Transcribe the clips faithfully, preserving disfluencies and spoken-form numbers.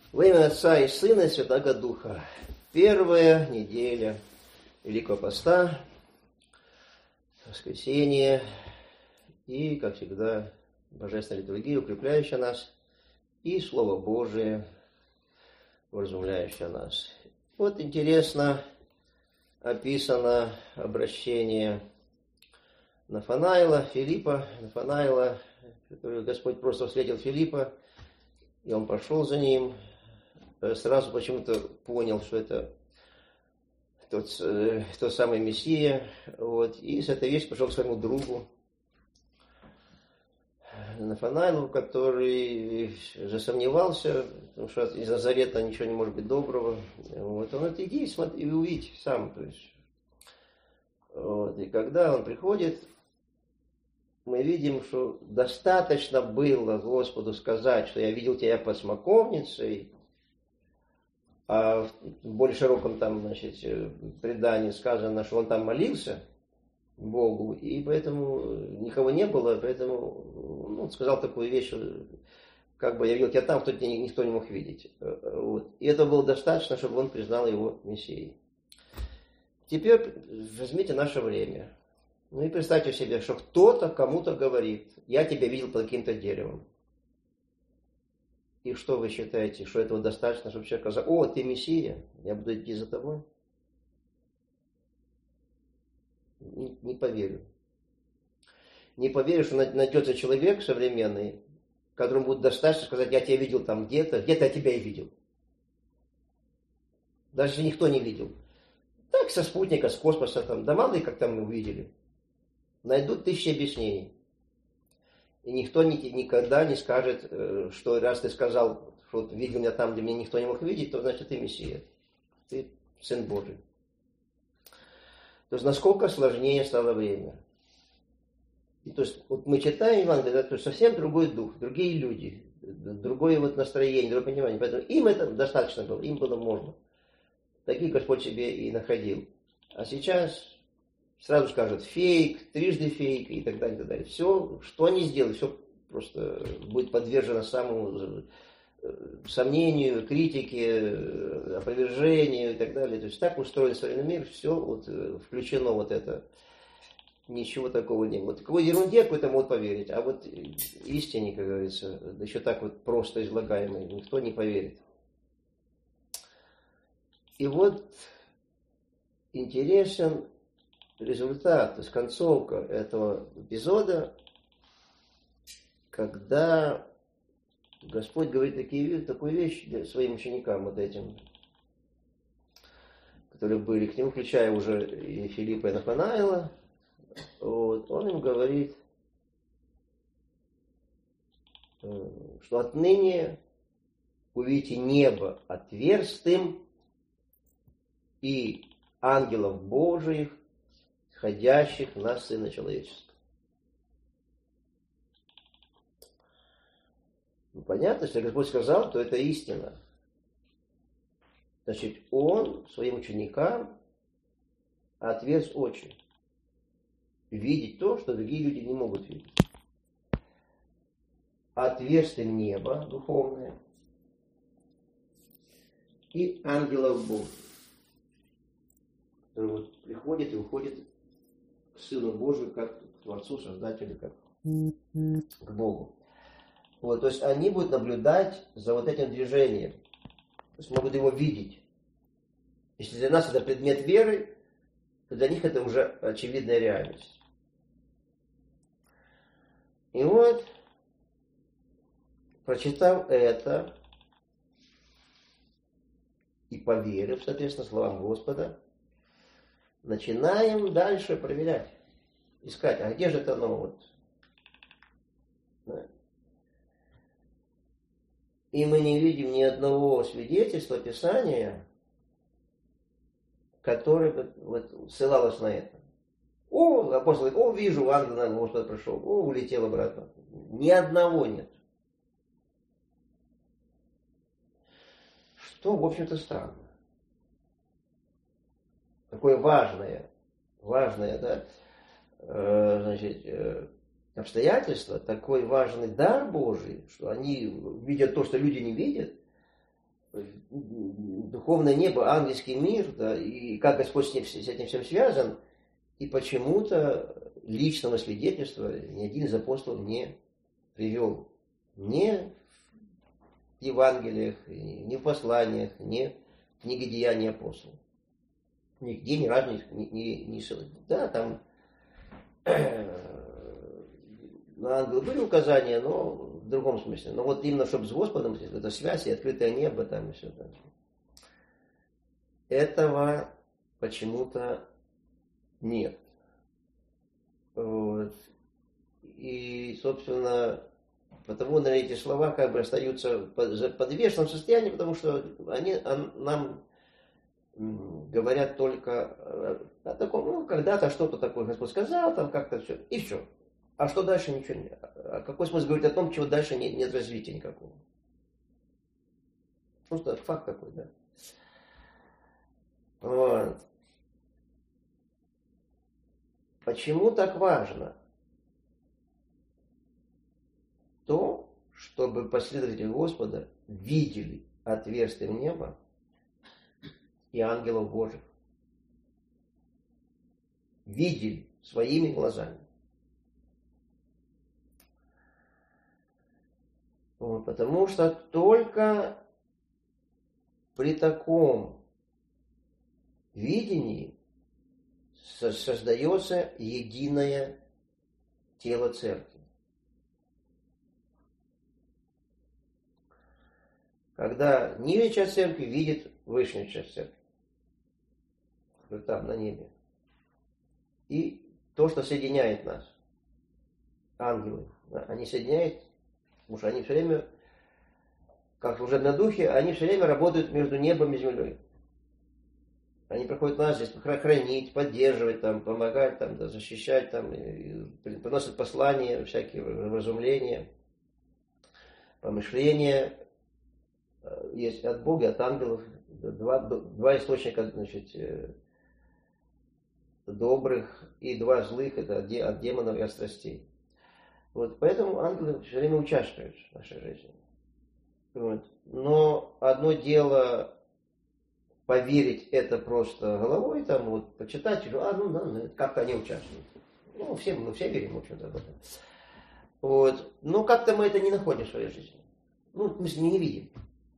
Во имя Отца и Сына и Святаго Духа. Первая неделя Великого Поста, воскресенье и, как всегда, Божественная литургия, укрепляющая нас, и Слово Божие, вразумляющее нас. Вот интересно описано обращение Нафанаила, Филиппа, Нафанаила, который Господь просто встретил Филиппа, и он пошел за ним, сразу почему-то понял, что это тот, тот самый Мессия, вот, и с этой вещью пошел к своему другу Нафанаилу, который засомневался, потому что из Назарета ничего не может быть доброго. Вот, он говорит: иди смотри, и увидь сам. То есть, вот, и когда он приходит, мы видим, что достаточно было Господу сказать, что я видел тебя под смоковницей, а в более широком там, значит, предании сказано, что он там молился Богу, и поэтому никого не было, поэтому ну, он сказал такую вещь, что как бы я видел тебя там, кто тебя никто не мог видеть. Вот. И это было достаточно, чтобы он признал его Мессией. Теперь возьмите наше время. Ну и представьте себе, что кто-то кому-то говорит: я тебя видел под каким-то деревом. И что вы считаете, что этого достаточно, чтобы человек сказал: о, ты Мессия, я буду идти за тобой? Не, не поверю. Не поверю, что найдется человек современный, которому будет достаточно сказать: я тебя видел там где-то, где-то я тебя и видел. Даже если никто не видел. Так, со спутника, с космоса, там, да мало ли как там мы увидели. Найдут тысячи объяснений. И никто никогда не скажет, что раз ты сказал, что видел меня там, где меня никто не мог видеть, то значит ты Мессия. Ты Сын Божий. То есть насколько сложнее стало время. И, то есть вот мы читаем Евангелие, да, то есть совсем другой дух, другие люди, другое вот настроение, другое понимание. Поэтому им это достаточно было, им было можно. Таких Господь себе и находил. А сейчас сразу скажут: фейк, трижды фейк и так далее, и так далее. Все, что они сделают, все просто будет подвержено самому сомнению, критике, опровержению и так далее. То есть так устроен современный мир, все вот включено вот это. Ничего такого нет. Вот такой ерунде какой-то могут поверить, а вот истине, как говорится, да еще так вот просто излагаемой, никто не поверит. И вот интересен результат, то есть концовка этого эпизода, когда Господь говорит такие, такую вещь своим ученикам, вот этим, которые были к нему, включая уже и Филиппа, и Нафанаила. Вот, он им говорит, что отныне увидите небо отверстым и ангелов Божиих, сходящих на Сына Человеческого. Ну, понятно, если Господь сказал, то это истина. Значит, Он своим ученикам отверз очи. Видеть то, что другие люди не могут видеть. Отверз им небо духовное и ангелов Божьих, который вот приходит и уходит к Сыну Божию, как к Творцу, Создателю, как к Богу. Вот, то есть они будут наблюдать за вот этим движением. То есть могут его видеть. Если для нас это предмет веры, то для них это уже очевидная реальность. И вот, прочитав это и поверив, соответственно, словам Господа, начинаем дальше проверять, искать, а где же это оно вот. Да. И мы не видим ни одного свидетельства Писания, которое бы вот ссылалось на это. О, апостол говорит: о, вижу, ангел на Господа пришел, о, улетел обратно. Ни одного нет. Что, в общем-то, странно. Такое важное, важное, да, э, значит, э, обстоятельство, такой важный дар Божий, что они видят то, что люди не видят, духовное небо, ангельский мир, да, и как Господь с, ним, с этим всем связан, и почему-то личного свидетельства ни один из апостолов не привел. Ни в Евангелиях, ни в посланиях, ни в книге Деяний апостолов. Нигде ни разу не, не, не ссылается. Да, там на ангелов были указания, но в другом смысле. Но вот именно, чтобы с Господом, это связь и открытое небо, там и все дальше. Этого почему-то нет. Вот. И, собственно, потому, наверное, эти слова как бы остаются в подвешенном состоянии, потому что они нам говорят только о таком, ну, когда-то что-то такое Господь сказал, там как-то все, и все. А что дальше, ничего нет. А какой смысл говорить о том, чего дальше нет, нет развития никакого? Просто факт такой, да. Вот. Почему так важно? То, чтобы последователи Господа видели отверстие неба и ангелов Божьих. Видели своими глазами. Вот, потому что только при таком видении создается единое тело церкви. Когда нижняя часть церкви видит высшую часть церкви. Там, на небе. И то, что соединяет нас. Ангелы. Да, они соединяют, потому что они все время, как служебные духи, они все время работают между небом и землей. Они приходят нас здесь хранить, поддерживать, там, помогать, там, да, защищать, там, и приносят послания, всякие вразумления, помышления. Есть от Бога, от ангелов. Два, два источника, значит, добрых и два злых, это от демонов и от страстей. Вот, поэтому ангелы все время участвуют в нашей жизни. Вот. Но одно дело поверить это просто головой, там, вот, почитать, а, ну, да, как-то они участвуют. Ну, все, мы все верим, в общем-то, об этом. Вот. Но как-то мы это не находим в своей жизни. Ну, в смысле, не видим.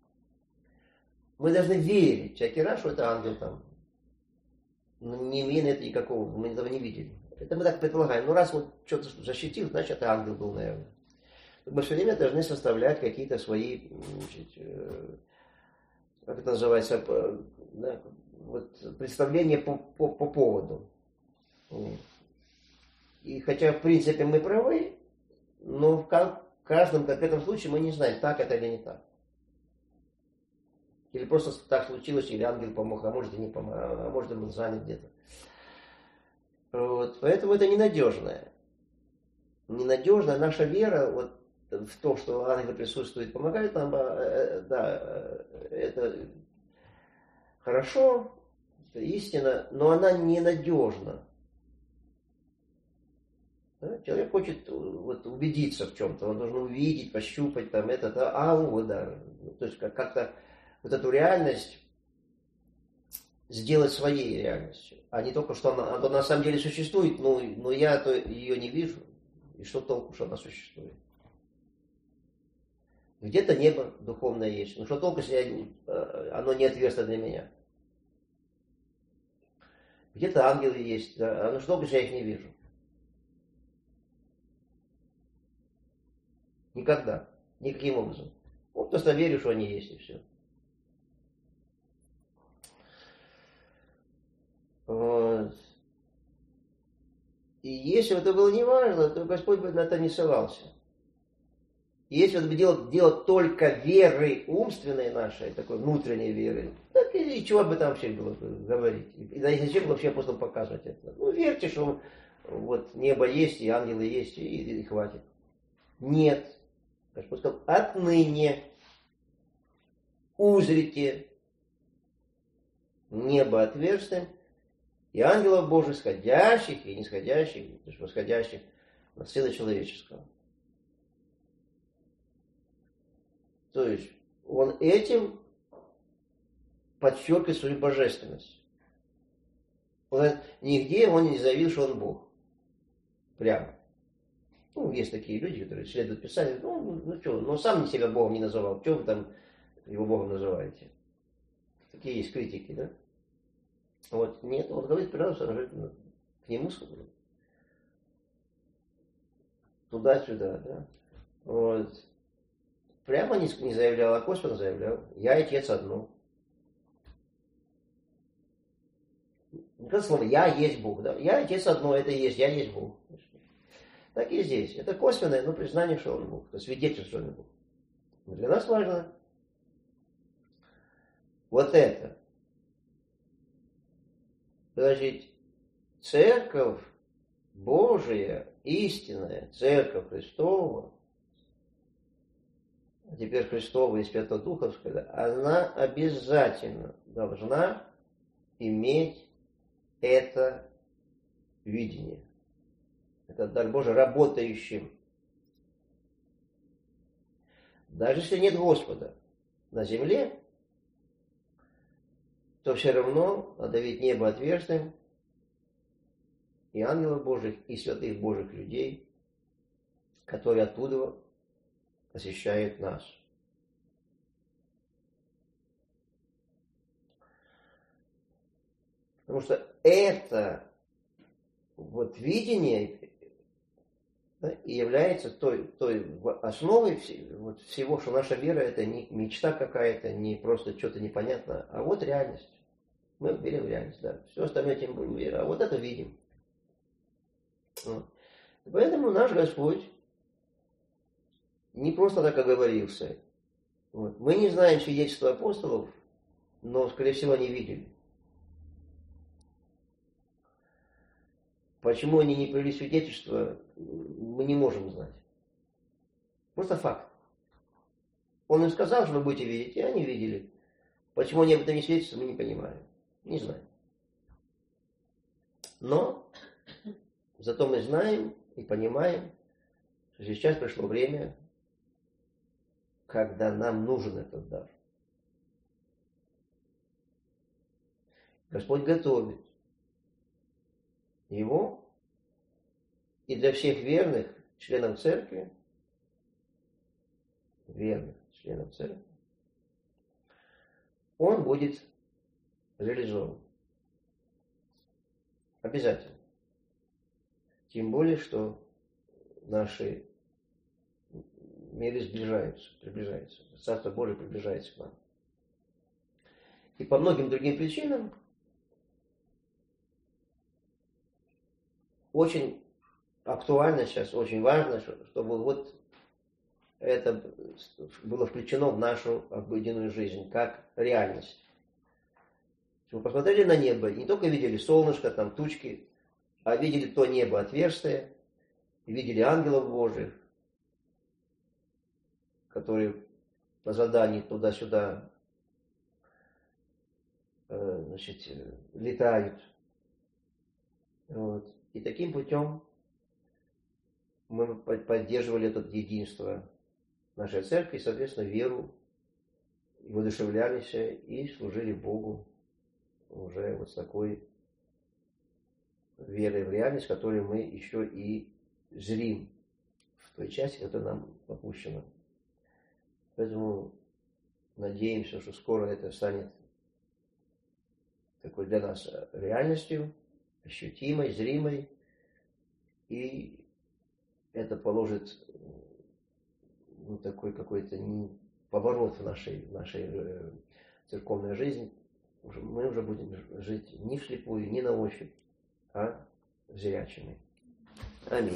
Мы должны верить всякий раз, что это ангел там. Не имея на это никакого, мы этого не видели. Это мы так предполагаем. Ну, раз он что-то защитил, значит, это ангел был, наверное. Мы все время должны составлять какие-то свои, значит, как это называется, да, вот, представления по, по, по поводу. И хотя, в принципе, мы правы, но в каждом конкретном случае мы не знаем, так это или не так. Или просто так случилось, или ангел помог, а может и не помог, а может он был занят где-то. Вот. Поэтому это ненадежное. Ненадежная наша вера вот, в то, что ангел присутствует, помогает нам, да, это хорошо, это истина, но она ненадежна. Да? Человек хочет вот, убедиться в чем-то, он должен увидеть, пощупать там это, да, а, вот, да. То есть как-то вот эту реальность сделать своей реальностью, а не только, что она, она на самом деле существует, но, но я-то ее не вижу, и что толку, что она существует. Где-то небо духовное есть, но что толку, если я, оно не отверстие для меня. Где-то ангелы есть, да, но что толку, если я их не вижу. Никогда, никаким образом. Вот просто верю, что они есть, и все. Вот. И если бы это было не важно, то Господь бы на это не ссылался. И если бы делать, делать только верой умственной нашей, такой внутренней верой, так и чего бы там вообще было говорить? И да, и зачем вообще апостол показывать это? Ну, верьте, что вот небо есть, и ангелы есть, и, и, и хватит. Нет. Господь сказал, отныне узрите небо отверстием, и ангелов Божьих, сходящих и нисходящих, то есть восходящих на Сына Человеческого. То есть он этим подчеркивает свою божественность. Он, нигде он не заявил, что он Бог. Прямо. Ну, есть такие люди, которые следуют Писанию. Ну, ну что, но сам себя Богом не называл. Что вы там его Богом называете? Такие есть критики, да? Вот, нет, он говорит, пожалуйста, к нему туда-сюда, да. Вот. Прямо не, не заявлял, а косвенно заявлял. Я и Отец одно. Это слово «я есть Бог». Да? Я и Отец одно, это и есть, я есть Бог. Так и здесь. Это косвенное, но признание, что он Бог. Это свидетельство, что он Бог. Но для нас важно вот это. Значит, церковь Божия, истинная, церковь Христова, а теперь Христова и Святодуховская, она обязательно должна иметь это видение. Это дар Божий работающим. Даже если нет Господа на земле, то все равно надо видеть небо отверстым, и ангелов Божьих, и святых Божьих людей, которые оттуда посещают нас. Потому что это вот видение, да, и является той, той основой вот всего, что наша вера это не мечта какая-то, не просто что-то непонятное, а вот реальность. Мы верим в реальность, да. Все остальное тем более вера, а вот это видим. Вот. Поэтому наш Господь не просто так оговорился. Вот. Мы не знаем свидетельства апостолов, но, скорее всего, они видели. Почему они не привели свидетельства, мы не можем знать. Просто факт. Он им сказал, что вы будете видеть, и они видели. Почему они об этом не свидетельствуют, мы не понимаем. Не знаем. Но зато мы знаем и понимаем, что сейчас пришло время, когда нам нужен этот дар. Господь готовит его и для всех верных членов церкви, верных членов церкви, он будет реализован. Обязательно. Тем более, что наши миры сближаются, приближаются. Царство Божие приближается к нам. И по многим другим причинам очень актуально сейчас, очень важно, чтобы вот это было включено в нашу обыденную жизнь, как реальность. Чтобы мы посмотрели на небо и не только видели солнышко, там тучки, а видели то небо отверстие, видели ангелов Божьих, которые по заданию туда-сюда значит, летают. Вот. И таким путем мы поддерживали это единство нашей церкви, и, соответственно, веру, и воодушевлялись, и служили Богу уже вот с такой верой в реальность, которую мы еще и зрим в той части, которая нам попущена. Поэтому надеемся, что скоро это станет такой для нас реальностью, ощутимой, зримой, и это положит ну, такой какой-то поворот в нашей, в нашей церковной жизни. Мы уже будем жить не вслепую, не на ощупь, а зрячими. Аминь.